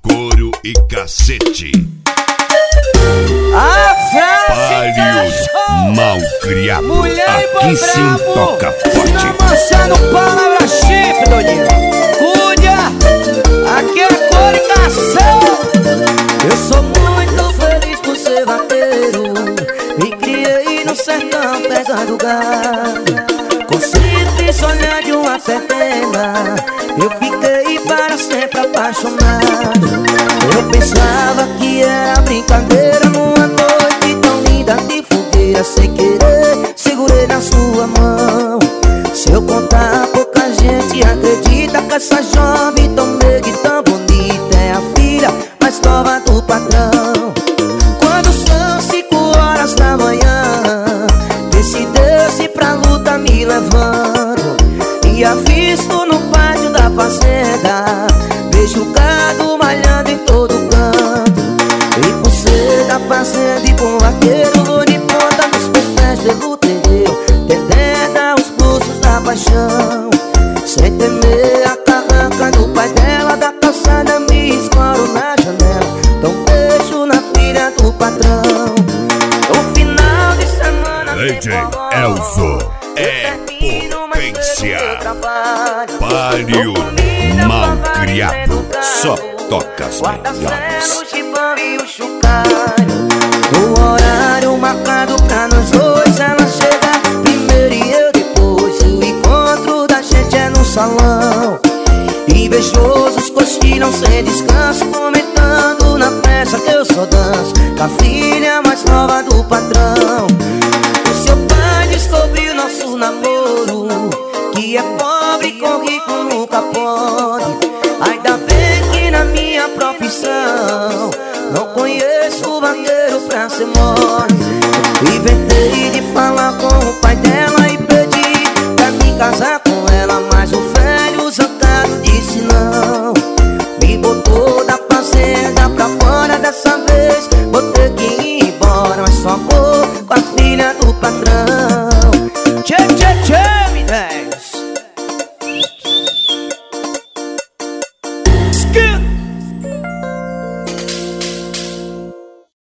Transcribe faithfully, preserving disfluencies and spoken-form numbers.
couro e cacete. Pálios malcriado. Aqui sim toca forte. Amassando palavra chifre, doidinho. Cuida, aqui é couro e cacete. Eu sou muito feliz por ser vaqueiro. Me criei no sertão, pegando do gado. Com simples olhar de uma serpena, eu fiquei para sempre apaixonado. Eu pensava que era brincadeira, numa noite tão linda de fogueira. Sem querer, segurei na sua mão. Se eu contar, pouca gente acredita que essa jovem tão meiga e tão bonita é a filha mais nova do patrão. Quando são cinco horas da manhã, decideu-se pra luta me levando. E avisto no pátio da fazenda, vejo o gado malhando em todo canto. E por ser da fazenda e bom vaqueiro, vou de ponta nos pés pelo terreiro, tendendo aos pulsos da paixão. Sem temer a carranca do pai dela, da calçada me escoro na janela. Dou um beijo na filha do patrão. No final de semana D J Elzo é potência. Pálio malcriado, só toca as melhores. No horário marcado pra nós dois, ela chega primeiro e eu depois. O encontro da gente é no salão. Invejosos cochilam sem descanso, comentando na festa que eu só danço com a filha mais nova do patrão. O seu pai descobriu nosso namoro, que é pobre com rico nunca pode. Ainda bem que na minha profissão não conheço vaqueiro pra ser mole. Inventei de falar com